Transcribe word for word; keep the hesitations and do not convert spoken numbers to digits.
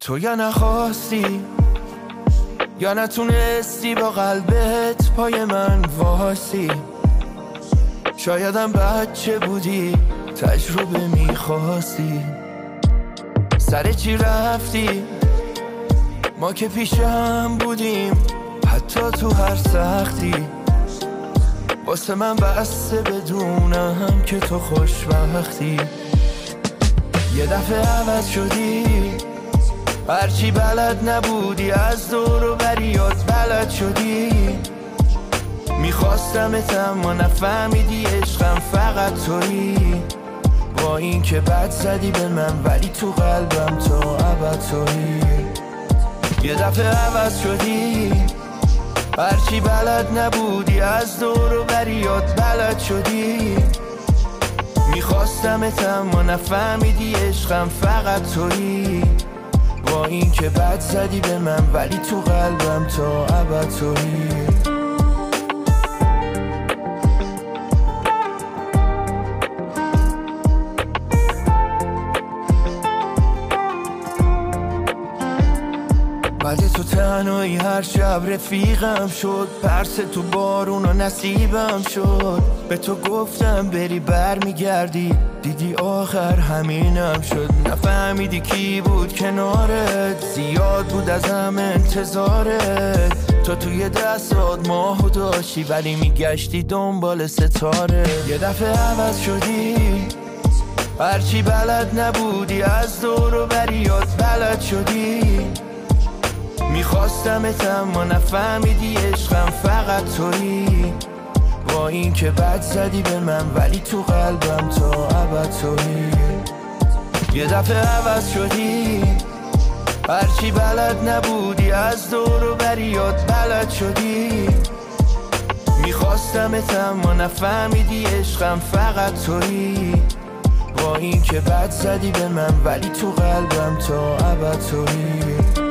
تو یا نخواستی یا نتونستی با قلبت پای من واسی. شایدم بچه بودی تجربه میخواستی. سر چی رفتی؟ ما که پیشم بودیم حتی تو هر سختی. واسه من بسته بدونم که تو خوشبختی. یه دفعه عوض شدی، هرچی بلد نبودی از دور و بریات بلد شدی. میخواستمت اما نفهمیدی عشقم فقط تویی. با این که بد زدی به من ولی تو قلبم تا ابد تویی. یه دفعه عوض شدی، هرچی بلد نبودی از دور و بریات بلد شدی. میخواستمت اما نفهمیدی عشقم فقط تویی. با این که بد زدی به من ولی تو قلبم تا ابد تویی. بعد تو تنهایی هر شب رفیقم شد. پرس تو بارون و نصیبم شد. به تو گفتم بری بر میگردی، دیدی آخر همینم شد. نفهمیدی کی بود کنارت، زیاد بود ازم انتظارت. تو توی دستات ماهو داشتی ولی میگشتی دنبال ستاره. یه دفعه عوض شدی، هرچی بلد نبودی از دور و بریات بلد شدی. میخواستمت اما نفهمیدی عشقم فقط تویی. با این که بد زدی به من ولی تو قلبم تا ابد تویی. یه دفعه عوض شدی، هرچی بلد نبودی از دور و بریات بلد شدی. میخواستمت اما نفهمیدی عشقم فقط تویی. با این که بد زدی به من ولی تو قلبم تا ابد تویی.